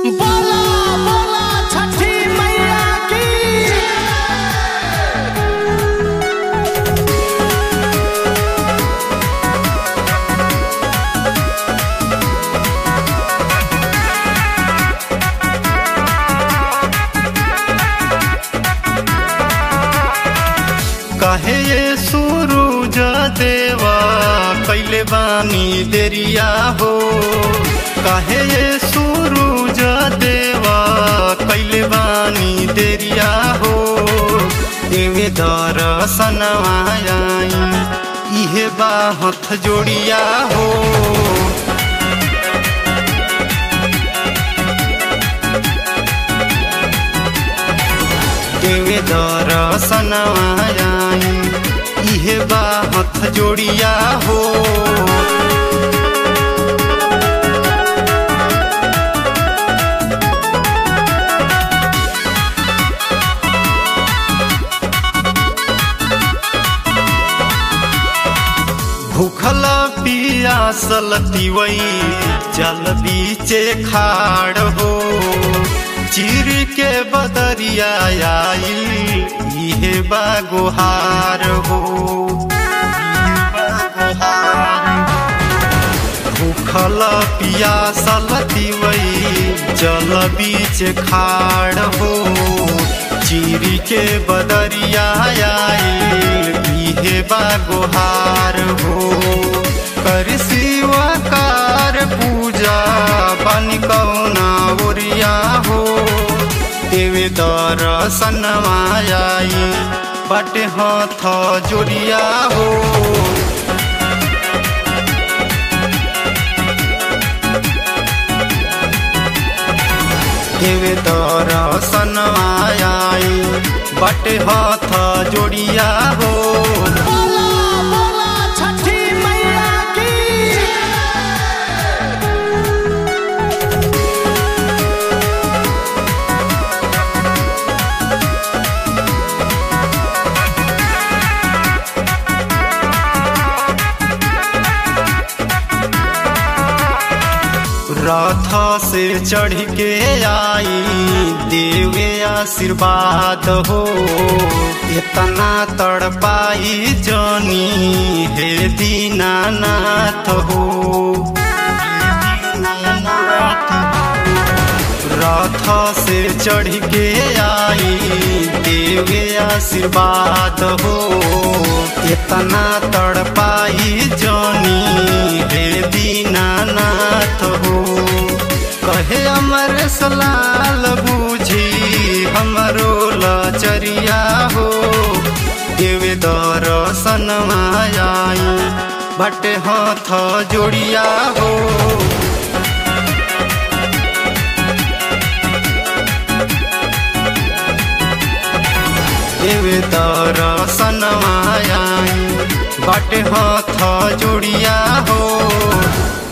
बोला बोला छठी मैया की। कहे ये सूरज देवा कैले बानी देरिया हो। कहे ये सूरज देवा कैले बानी देरिया हो। देवे दर्शनवा आई इहे बा हथ जोड़िया हो। देवे दर्शनवा आई इहे बा हथ जोड़िया हो। भूखल पियासल तिवई जल बीचे खाड़ हो। चीर के बदरिया आई इहे बा गुहार हो। भूखल पियासल तिवई जल बीच खाड़ हो। चीर के बदरिया आई इहे बा गुहार हो। कर शिवकार पूजा बन कौना ओरिया हो। देवे दर्शनवा आई बटे हाथ जोड़िया हो। देवे दर्शनवा आई बटे हाथ जोड़िया हो। बोला बोला छठी मैया की। रथ से चढ़ के आई देवे आशीर्वाद हो। इतना तड़पाई जानी हे दीनानाथ हो। रथ से चढ़ के आई देवे आशीर्वाद हो। इतना तड़पाई जानी हे दीनानाथ हो। कहे अमर सलाल बूझी हमरो लचरिया हो। देवे दर्शनवा आई बटे हाथ जोड़िया हो। देवे दर्शनवा आई बटे हाथ जोड़िया हो।